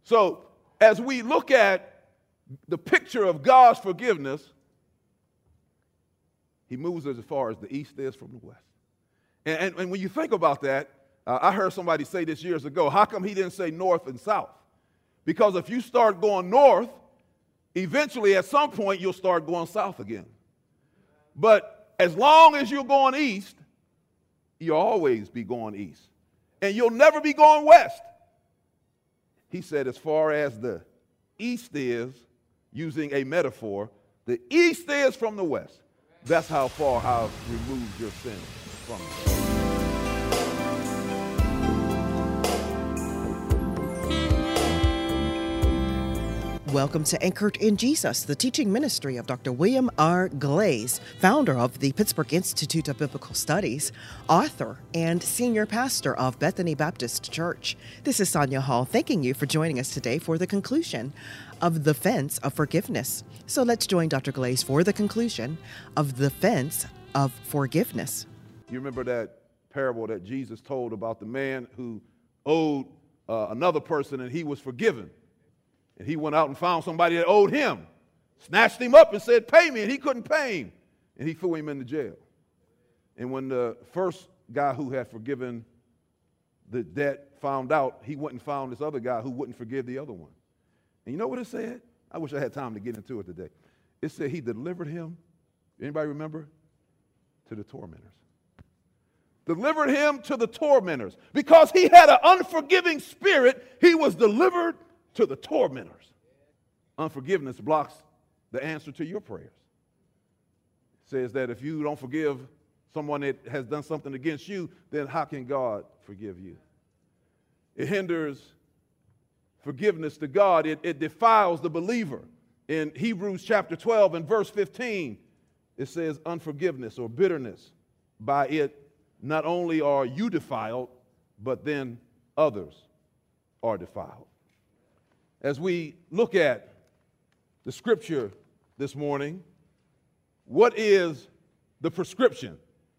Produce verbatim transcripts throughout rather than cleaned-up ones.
So as we look at the picture of God's forgiveness, he moves us as far as the east is from the west. And, and, and when you think about that, uh, I heard somebody say this years ago, how come he didn't say north and south? Because if you start going north, eventually at some point you'll start going south again. But as long as you're going east, you'll always be going east. And you'll never be going west. He said as far as the east is, using a metaphor, the east is from the west. That's how far I've removed your sin from you. Welcome to Anchored in Jesus, the teaching ministry of Doctor William R. Glaze, founder of the Pittsburgh Institute of Biblical Studies, author, and senior pastor of Bethany Baptist Church. This is Sonia Hall, thanking you for joining us today for the conclusion of the Fence of Forgiveness. So let's join Doctor Glaze for the conclusion of the Fence of Forgiveness. You remember that parable that Jesus told about the man who owed uh, another person and he was forgiven. And he went out and found somebody that owed him, snatched him up and said, pay me, and he couldn't pay him. And he threw him into jail. And when the first guy who had forgiven the debt found out, he went and found this other guy who wouldn't forgive the other one. And you know what it said? I wish I had time to get into it today. It said he delivered him, anybody remember? To the tormentors. Delivered him to the tormentors. Because he had an unforgiving spirit, he was delivered to the tormentors. Unforgiveness blocks the answer to your prayers. It says that if you don't forgive someone that has done something against you, then how can God forgive you? It hinders forgiveness to God. It, it defiles the believer. In Hebrews chapter twelve and verse fifteen, it says unforgiveness or bitterness. By it, not only are you defiled, but then others are defiled. As we look at the scripture this morning, what is the prescription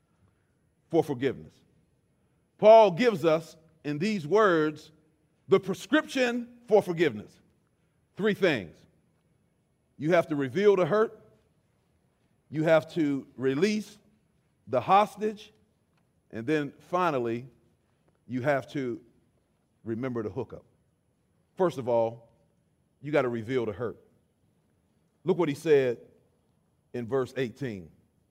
for forgiveness? Paul gives us in these words the prescription for forgiveness. Three things. You have to reveal the hurt. You have to release the hostage. And then finally, you have to remember the hookup. First of all, you got to reveal the hurt. Look what he said in verse eighteen.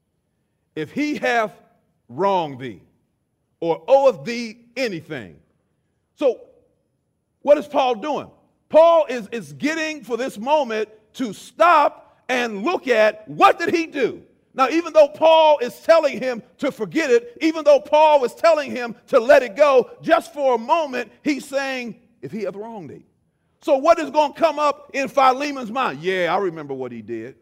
If he hath wronged thee, or oweth thee anything. So, what is Paul doing? Paul is, is getting for this moment to stop and look at what did he do. Now, even though Paul is telling him to forget it, even though Paul was telling him to let it go, just for a moment, he's saying, if he hath wronged thee. So what is going to come up in Philemon's mind? Yeah, I remember what he did.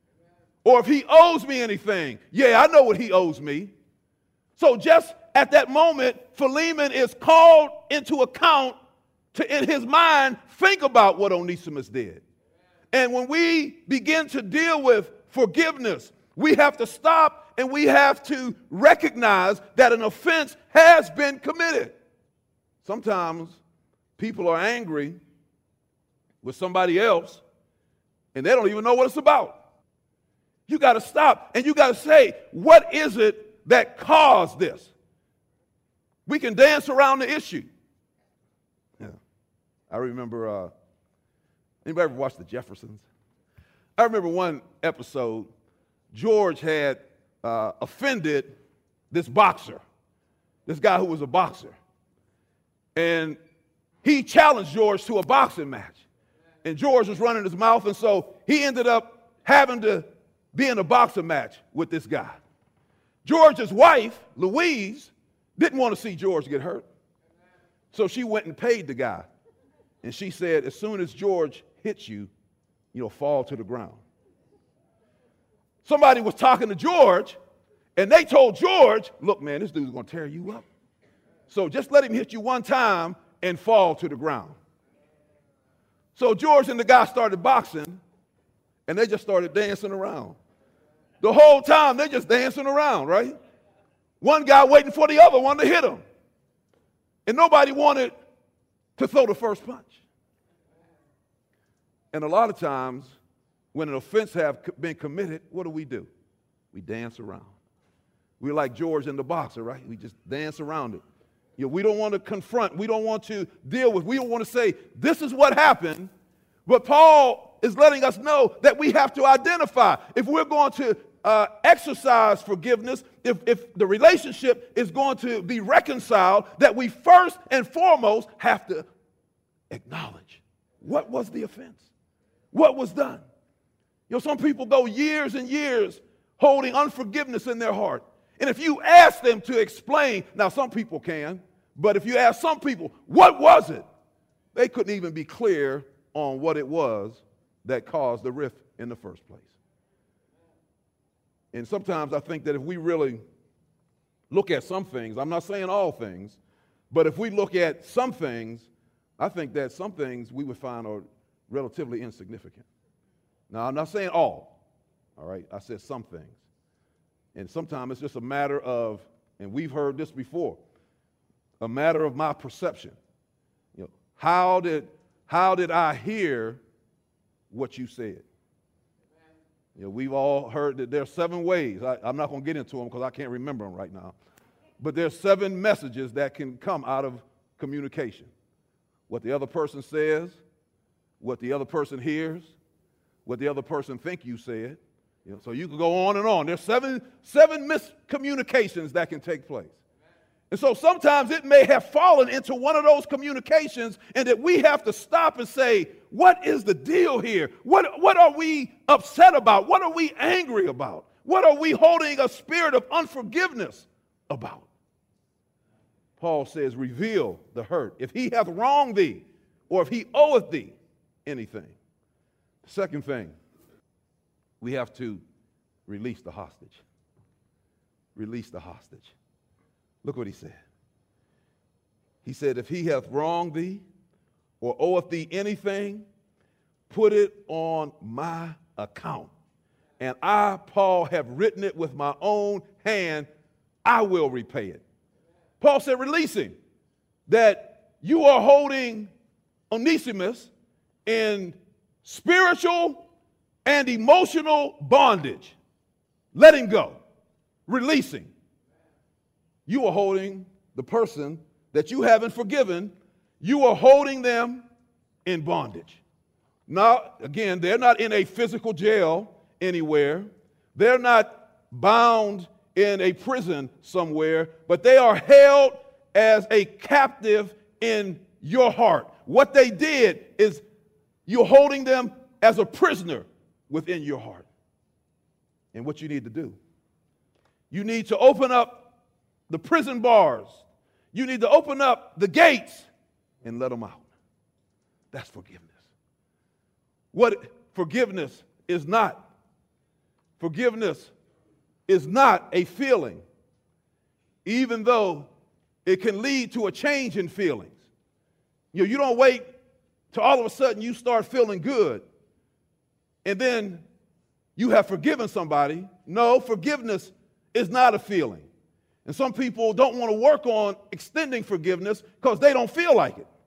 Or if he owes me anything, yeah, I know what he owes me. So just at that moment, Philemon is called into account to, in his mind, think about what Onesimus did. And when we begin to deal with forgiveness, we have to stop and we have to recognize that an offense has been committed. Sometimes people are angry with somebody else, and they don't even know what it's about. You got to stop, and you got to say, what is it that caused this? We can dance around the issue. Yeah. I remember, uh, anybody ever watch The Jeffersons? I remember one episode, George had uh, offended this boxer, this guy who was a boxer. And he challenged George to a boxing match. And George was running his mouth, and so he ended up having to be in a boxing match with this guy. George's wife, Louise, didn't want to see George get hurt. So she went and paid the guy. And she said, as soon as George hits you, you'll fall to the ground. Somebody was talking to George, and they told George, look, man, this dude's going to tear you up. So just let him hit you one time and fall to the ground. So George and the guy started boxing, and they just started dancing around. The whole time, they're just dancing around, right? One guy waiting for the other one to hit him. And nobody wanted to throw the first punch. And a lot of times, when an offense has been committed, what do we do? We dance around. We're like George in the boxer, right? We just dance around it. You know, we don't want to confront. We don't want to deal with. We don't want to say, this is what happened. But Paul is letting us know that we have to identify. If we're going to uh, exercise forgiveness, if, if the relationship is going to be reconciled, that we first and foremost have to acknowledge what was the offense, what was done. You know, some people go years and years holding unforgiveness in their heart. And if you ask them to explain, now some people can, but if you ask some people, what was it? They couldn't even be clear on what it was that caused the rift in the first place. And sometimes I think that if we really look at some things, I'm not saying all things, but if we look at some things, I think that some things we would find are relatively insignificant. Now, I'm not saying all, all right? I said some things. And sometimes it's just a matter of, and we've heard this before, a matter of my perception. You know, how did, how did I hear what you said? You know, we've all heard that there are seven ways. I, I'm not going to get into them because I can't remember them right now. But there's seven messages that can come out of communication. What the other person says, what the other person hears, what the other person think you said. You know, so you can go on and on. There's seven, seven miscommunications that can take place. And so sometimes it may have fallen into one of those communications and that we have to stop and say, what is the deal here? What, what are we upset about? What are we angry about? What are we holding a spirit of unforgiveness about? Paul says, reveal the hurt. If he hath wronged thee, or if he oweth thee anything. The second thing, we have to release the hostage. Release the hostage. Look what he said. He said, if he hath wronged thee or oweth thee anything, put it on my account. And I, Paul, have written it with my own hand. I will repay it. Paul said, releasing that you are holding Onesimus in spiritual and emotional bondage. Let him go. Releasing. You are holding the person that you haven't forgiven, you are holding them in bondage. Now, again, they're not in a physical jail anywhere. They're not bound in a prison somewhere, but they are held as a captive in your heart. What they did is you're holding them as a prisoner within your heart. And what you need to do, you need to open up the prison bars. You need to open up the gates and let them out. That's forgiveness. What forgiveness is not. Forgiveness is not a feeling, even though it can lead to a change in feelings. You know, you don't wait till all of a sudden you start feeling good and then you have forgiven somebody. No, forgiveness is not a feeling. And some people don't want to work on extending forgiveness because they don't feel like it.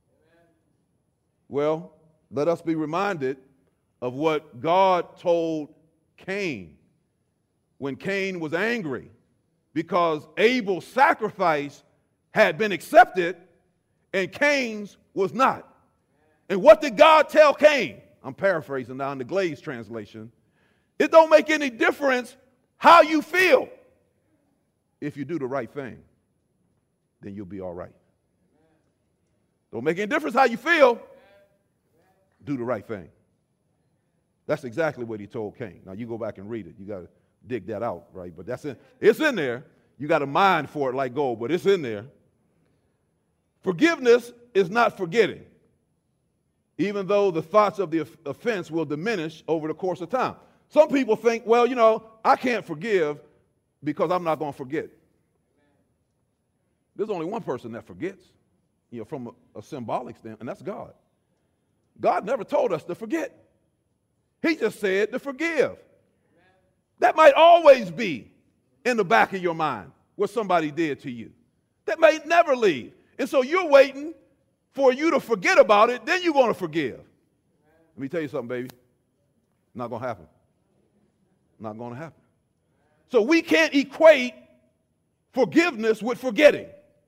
Well, let us be reminded of what God told Cain when Cain was angry because Abel's sacrifice had been accepted and Cain's was not. And what did God tell Cain? I'm paraphrasing now in the Glaze translation. It don't make any difference how you feel. If you do the right thing, then you'll be all right. Don't make any difference how you feel. Do the right thing. That's exactly what he told Cain. Now, you go back and read it. You got to dig that out, right? But that's in, it's in there. You got a mind for it like gold, but it's in there. Forgiveness is not forgetting, even though the thoughts of the offense will diminish over the course of time. Some people think, well, you know, I can't forgive because I'm not going to forget. There's only one person that forgets, you know, from a, a symbolic standpoint, and that's God. God never told us to forget. He just said to forgive. That might always be in the back of your mind what somebody did to you. That may never leave. And so you're waiting for you to forget about it, then you're going to forgive. Let me tell you something, baby. Not going to happen. Not going to happen. So we can't equate forgiveness with forgetting.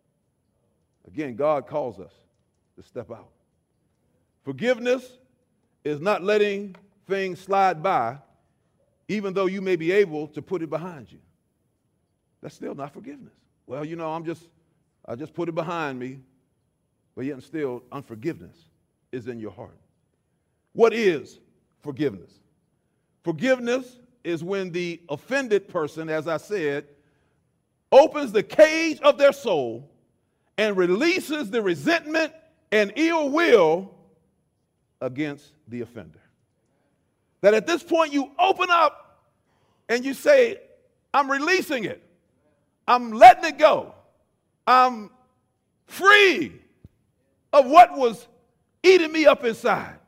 Again, God calls us to step out. Forgiveness is not letting things slide by, even though you may be able to put it behind you. That's still not forgiveness. Well, you know, I'm just, I just put it behind me, but yet still unforgiveness is in your heart. What is forgiveness? Forgiveness is when the offended person, as I said, opens the cage of their soul and releases the resentment and ill will against the offender. That at this point you open up and you say, I'm releasing it. I'm letting it go. I'm free of what was eating me up inside.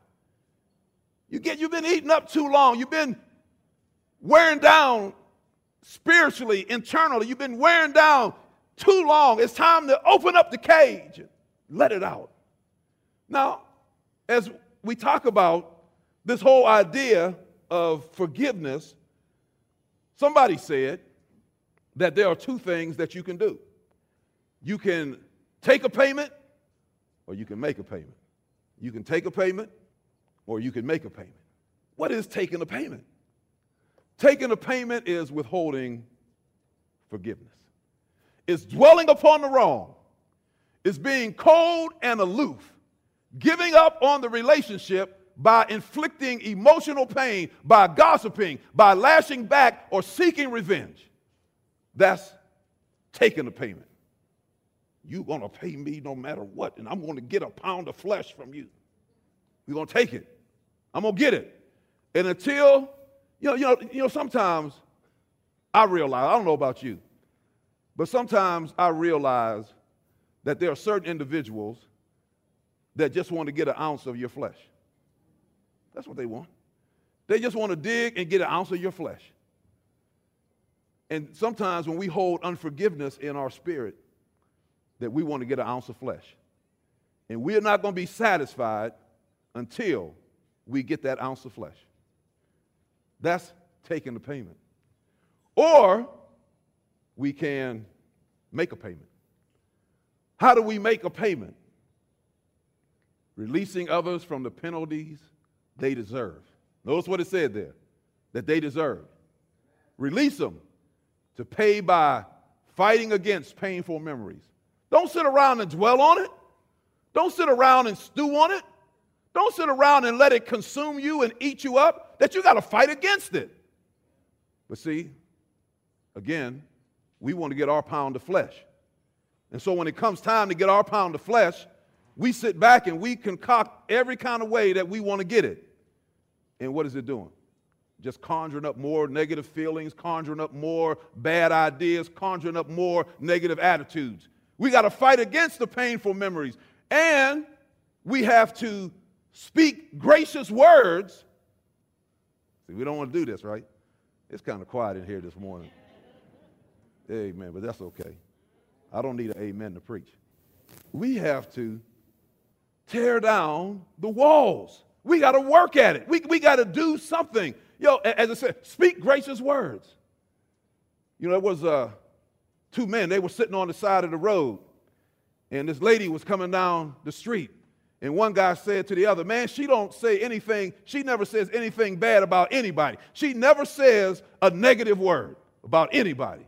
You get, you've been eaten up too long. You've been wearing down spiritually, internally. You've been wearing down too long. It's time to open up the cage and let it out. Now, as we talk about this whole idea of forgiveness, somebody said that there are two things that you can do. You can take a payment or you can make a payment. You can take a payment or you can make a payment. What is taking a payment? Taking a payment is withholding forgiveness. It's dwelling upon the wrong. It's being cold and aloof, giving up on the relationship by inflicting emotional pain, by gossiping, by lashing back or seeking revenge. That's taking a payment. You're going to pay me no matter what, and I'm going to get a pound of flesh from you. You're going to take it. I'm going to get it. And until, you know, you know, you know, sometimes I realize, I don't know about you, but sometimes I realize that there are certain individuals that just want to get an ounce of your flesh. That's what they want. They just want to dig and get an ounce of your flesh. And sometimes when we hold unforgiveness in our spirit, that we want to get an ounce of flesh. And we are not going to be satisfied until we get that ounce of flesh. That's taking the payment. Or we can make a payment. How do we make a payment? Releasing others from the penalties they deserve. Notice what it said there, that they deserve. Release them to pay by fighting against painful memories. Don't sit around and dwell on it. Don't sit around and stew on it. Don't sit around and let it consume you and eat you up, that you got to fight against it. But see, again, we want to get our pound of flesh. And so when it comes time to get our pound of flesh, we sit back and we concoct every kind of way that we want to get it. And what is it doing? Just conjuring up more negative feelings, conjuring up more bad ideas, conjuring up more negative attitudes. We got to fight against the painful memories. And we have to speak gracious words. See, we don't want to do this, right? It's kind of quiet in here this morning. Amen, but that's okay. I don't need an amen to preach. We have to tear down the walls. We got to work at it. We, we got to do something. Yo, as I said, speak gracious words. You know, it was uh, two men. They were sitting on the side of the road, and this lady was coming down the street. And one guy said to the other, man, she don't say anything. She never says anything bad about anybody. She never says a negative word about anybody.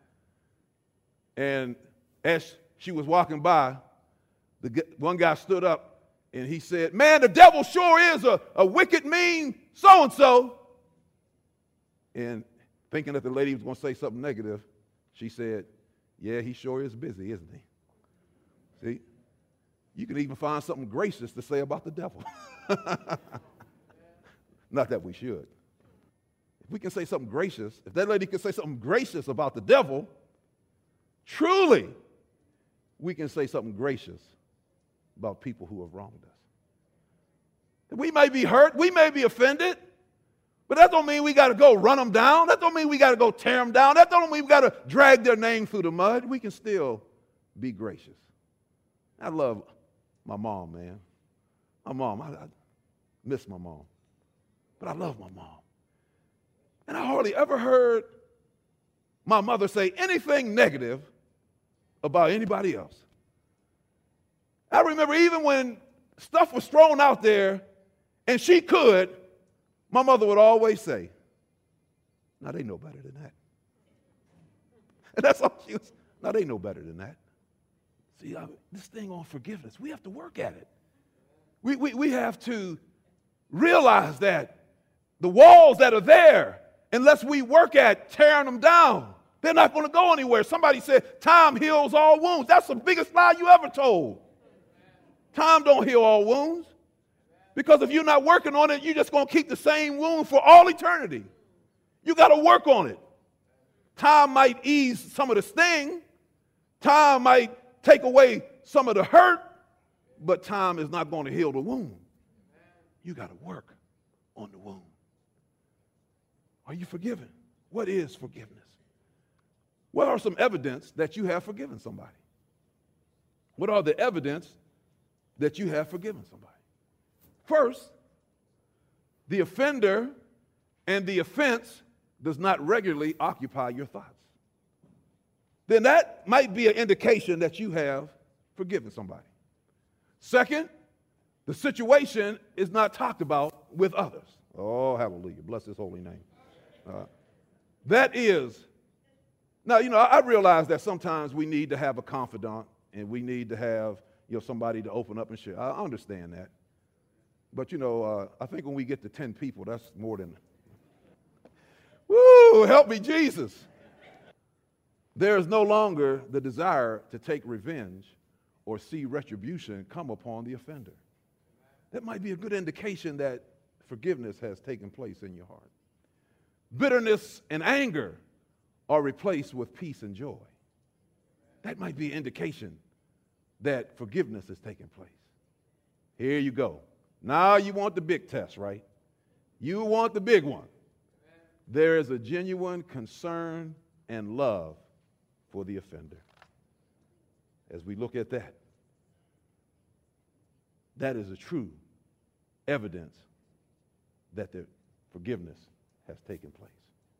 And as she was walking by, the one guy stood up and he said, man, the devil sure is a, a wicked, mean so-and-so. And thinking that the lady was going to say something negative, she said, yeah, he sure is busy, isn't he? See? You can even find something gracious to say about the devil. Not that we should. If we can say something gracious, if that lady can say something gracious about the devil, truly, we can say something gracious about people who have wronged us. We may be hurt, we may be offended, but that don't mean we got to go run them down. That don't mean we got to go tear them down. That don't mean we got to drag their name through the mud. We can still be gracious. I love my mom, man. My mom, I, I miss my mom. But I love my mom. And I hardly ever heard my mother say anything negative about anybody else. I remember even when stuff was thrown out there and she could, my mother would always say, "Now they know better than that." And that's all she was. "Now they know better than that." See, I, this thing on forgiveness, we have to work at it. We, we, we have to realize that the walls that are there, unless we work at tearing them down, they're not going to go anywhere. Somebody said, time heals all wounds. That's the biggest lie you ever told. Time don't heal all wounds. Because if you're not working on it, you're just going to keep the same wound for all eternity. You got to work on it. Time might ease some of the sting. Time might take away some of the hurt, but time is not going to heal the wound. You got to work on the wound. Are you forgiven? What is forgiveness? What are some evidence that you have forgiven somebody? What are the evidence that you have forgiven somebody? First, the offender and the offense does not regularly occupy your thoughts. Then that might be an indication that you have forgiven somebody. Second, the situation is not talked about with others. Oh, hallelujah. Bless his holy name. Uh, that is, now, you know, I realize that sometimes we need to have a confidant and we need to have, you know, somebody to open up and share. I understand that. But, you know, uh, I think when we get to ten people, that's more than, woo, help me, Jesus. There is no longer the desire to take revenge or see retribution come upon the offender. That might be a good indication that forgiveness has taken place in your heart. Bitterness and anger are replaced with peace and joy. That might be an indication that forgiveness has taken place. Here you go. Now you want the big test, right? You want the big one. There is a genuine concern and love for the offender. As we look at that, that is a true evidence that the forgiveness has taken place.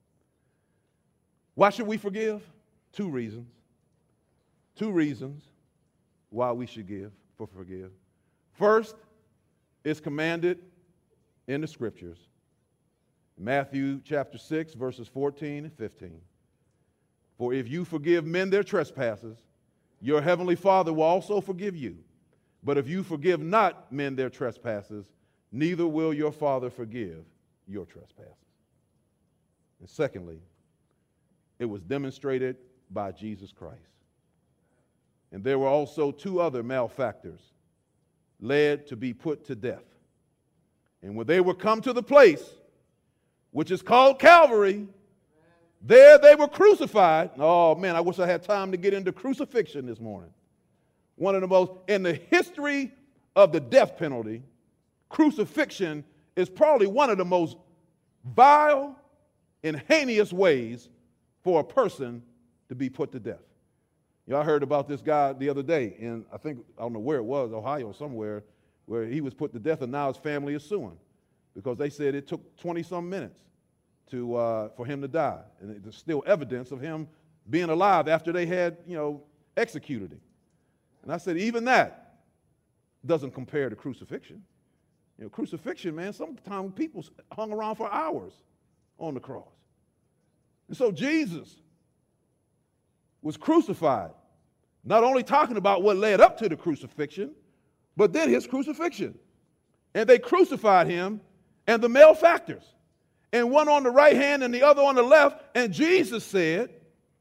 Why should we forgive? Two reasons. Two reasons why we should give for forgive. First, it's commanded in the scriptures. Matthew chapter six, verses fourteen and fifteen. For if you forgive men their trespasses, your heavenly Father will also forgive you. But if you forgive not men their trespasses, neither will your Father forgive your trespasses. And secondly, it was demonstrated by Jesus Christ. And there were also two other malefactors led to be put to death. And when they were come to the place, which is called Calvary, there they were crucified. Oh, man, I wish I had time to get into crucifixion this morning. One of the most, in the history of the death penalty, crucifixion is probably one of the most vile and heinous ways for a person to be put to death. You know, I heard about this guy the other day in, I think, I don't know where it was, Ohio somewhere, where he was put to death and now his family is suing because they said it took twenty-some minutes to uh, for him to die. And there's still evidence of him being alive after they had, you know, executed him. And I said, even that doesn't compare to crucifixion. You know, crucifixion, man, sometimes people hung around for hours on the cross. And so Jesus was crucified, not only talking about what led up to the crucifixion, but then his crucifixion. And they crucified him and the malefactors, and one on the right hand and the other on the left. And Jesus said,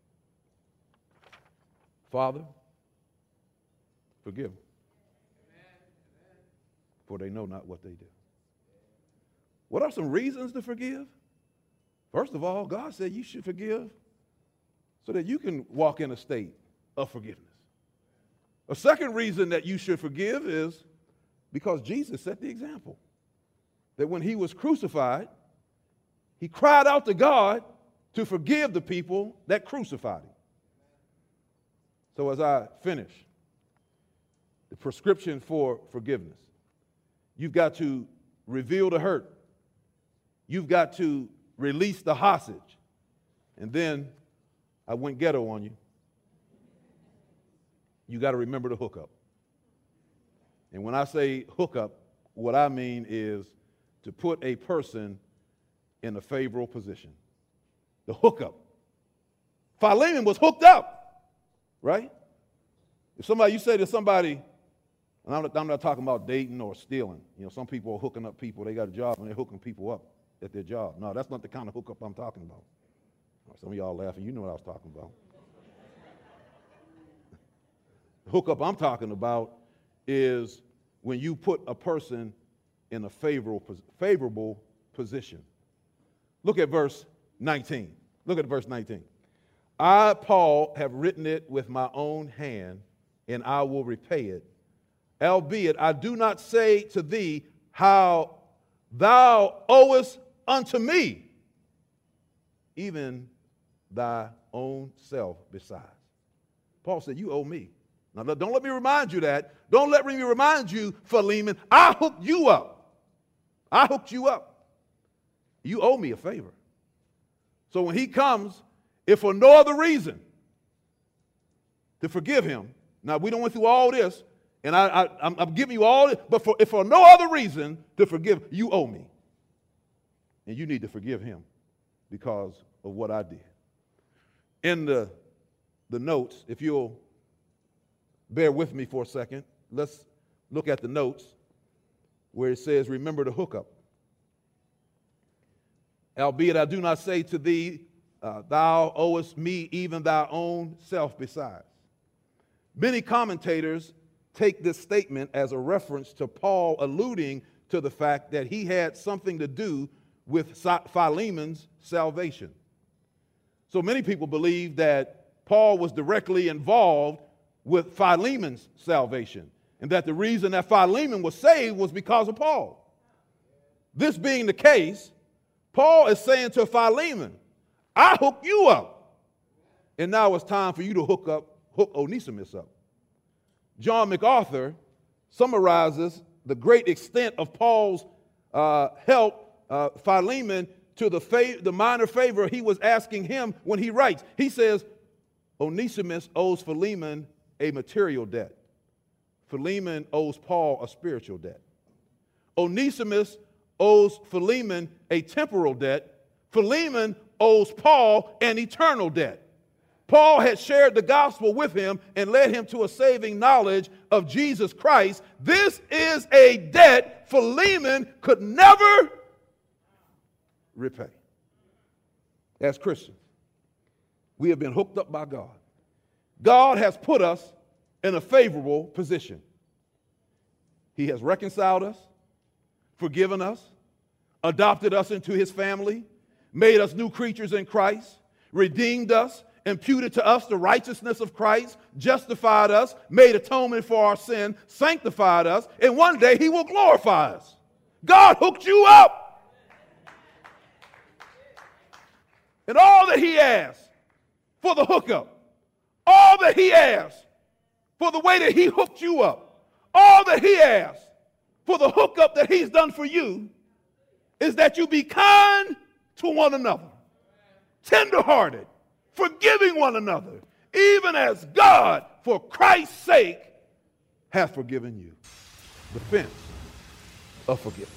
Father, forgive them, for they know not what they do. What are some reasons to forgive? First of all, God said you should forgive so that you can walk in a state of forgiveness. A second reason that you should forgive is because Jesus set the example. That when he was crucified, he cried out to God to forgive the people that crucified him. So as I finish, the prescription for forgiveness, you've got to reveal the hurt. You've got to release the hostage. And then I went ghetto on you. You got to remember the hookup. And when I say hookup, what I mean is to put a person in a favorable position. The hookup. Philemon was hooked up, right? If somebody, you say to somebody, and I'm not, I'm not talking about dating or stealing. You know, some people are hooking up people. They got a job and they're hooking people up at their job. No, that's not the kind of hookup I'm talking about. Some of y'all laughing. You know what I was talking about. The hookup I'm talking about is when you put a person in a favorable, favorable position. Look at verse nineteen. Look at verse nineteen. I, Paul, have written it with my own hand, and I will repay it. Albeit I do not say to thee how thou owest unto me, even thy own self besides. Paul said, you owe me. Now, don't let me remind you that. Don't let me remind you, Philemon, I hooked you up. I hooked you up. You owe me a favor. So when he comes, if for no other reason to forgive him, now we don't went through all this, and I, I, I'm, I'm giving you all this, but for, if for no other reason to forgive, you owe me. And you need to forgive him because of what I did. In the, the notes, if you'll bear with me for a second, let's look at the notes where it says, remember the hookup. Albeit I do not say to thee, uh, thou owest me even thy own self besides. Many commentators take this statement as a reference to Paul alluding to the fact that he had something to do with Philemon's salvation. So many people believe that Paul was directly involved with Philemon's salvation, and that the reason that Philemon was saved was because of Paul. This being the case, Paul is saying to Philemon, I hooked you up, and now it's time for you to hook up, hook Onesimus up. John MacArthur summarizes the great extent of Paul's uh, help uh, Philemon to the, fa- the minor favor he was asking him when he writes. He says, Onesimus owes Philemon a material debt. Philemon owes Paul a spiritual debt. Onesimus owes Philemon a temporal debt. Philemon owes Paul an eternal debt. Paul had shared the gospel with him and led him to a saving knowledge of Jesus Christ. This is a debt Philemon could never repay. As Christians, we have been hooked up by God. God has put us in a favorable position. He has reconciled us, forgiven us, adopted us into his family, made us new creatures in Christ, redeemed us, imputed to us the righteousness of Christ, justified us, made atonement for our sin, sanctified us, and one day he will glorify us. God hooked you up. And all that he asked for the hookup, all that he asked for the way that he hooked you up, all that he asked for the hookup that he's done for you is that you be kind to one another, tenderhearted, forgiving one another, even as God, for Christ's sake, hath forgiven you. The fence of forgiveness.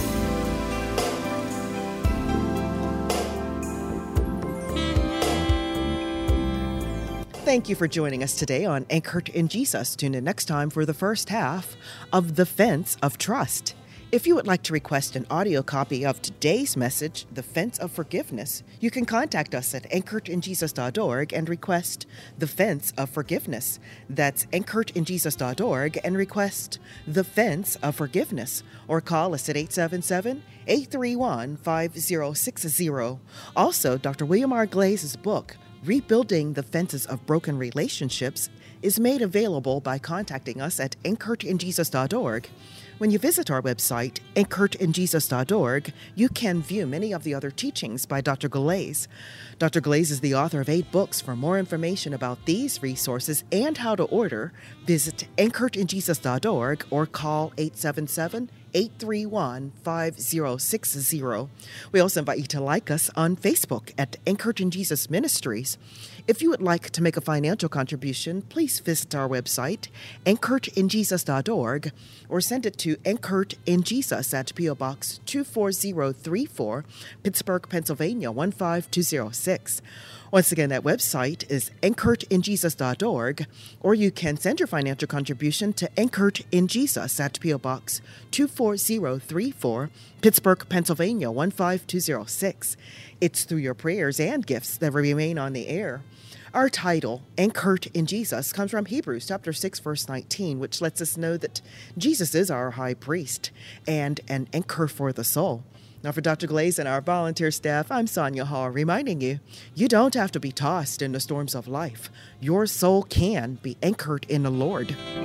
Thank you for joining us today on Anchored in Jesus. Tune in next time for the first half of The Fence of Trust. If you would like to request an audio copy of today's message, The Fence of Forgiveness, you can contact us at anchored in jesus dot org and request The Fence of Forgiveness. That's anchored in jesus dot org and request The Fence of Forgiveness. Or call us at eight seven seven, eight three one, five zero six zero. Also, Doctor William R. Glaze's book, Rebuilding the Fences of Broken Relationships, is made available by contacting us at anchored in jesus dot org. When you visit our website, anchored in jesus dot org, you can view many of the other teachings by Doctor Glaze. Doctor Glaze is the author of eight books. For more information about these resources and how to order, visit anchored in jesus dot org or call eight seven seven, eight three one, five zero six zero. We also invite you to like us on Facebook at Anchored in Jesus Ministries. If you would like to make a financial contribution, please visit our website, anchored in jesus dot org, or send it to Anchored in Jesus at P O Box two four zero three four, Pittsburgh, Pennsylvania one five two zero six. Once again, that website is anchored in jesus dot org, or you can send your financial contribution to Anchored in Jesus at P O Box two four zero three four, Pittsburgh, Pennsylvania one five two zero six. It's through your prayers and gifts that remain on the air. Our title, Anchored in Jesus, comes from Hebrews chapter six, verse nineteen, which lets us know that Jesus is our high priest and an anchor for the soul. Now, for Doctor Glaze and our volunteer staff, I'm Sonia Hall, reminding you, you don't have to be tossed in the storms of life. Your soul can be anchored in the Lord.